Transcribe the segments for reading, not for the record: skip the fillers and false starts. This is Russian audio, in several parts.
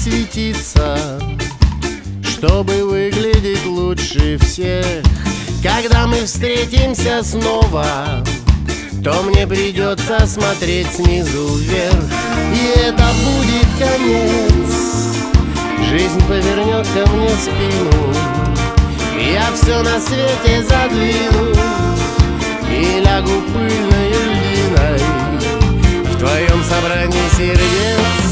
светиться, чтобы выглядеть лучше всех. Когда мы встретимся снова, то мне придется смотреть снизу вверх. И это будет конец. Жизнь повернет ко мне спину, я все на свете задвину и лягу пыльной льдиной в твоем собрании сердец.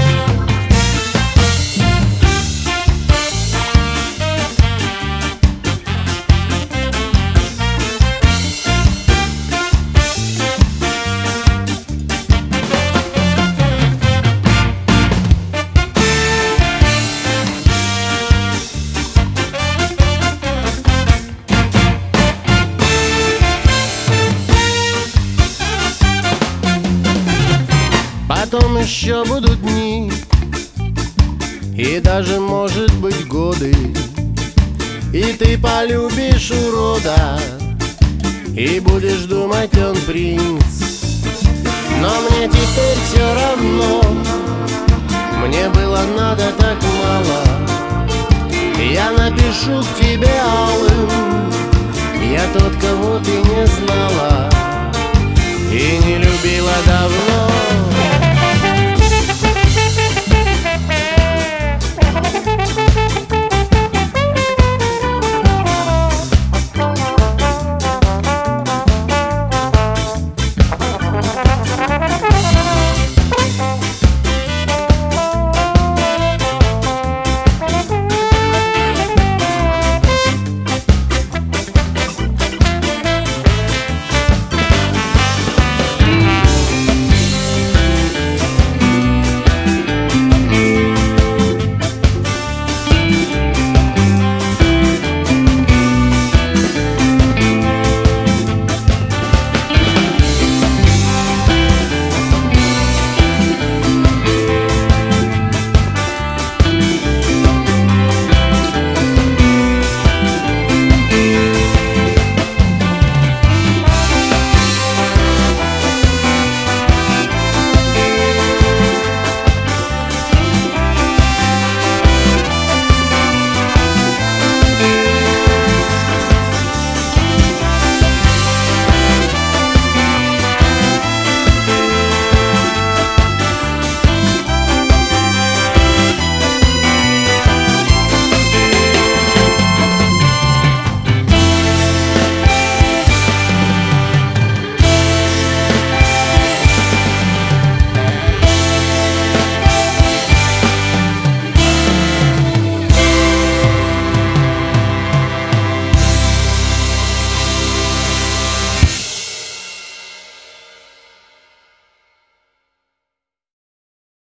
Потом еще будут дни и даже, может быть, годы, и ты полюбишь урода и будешь думать, он принц. Но мне теперь все равно, мне было надо так мало. Я напишу к тебе алым, я тот, кого ты не знала и не любила давно.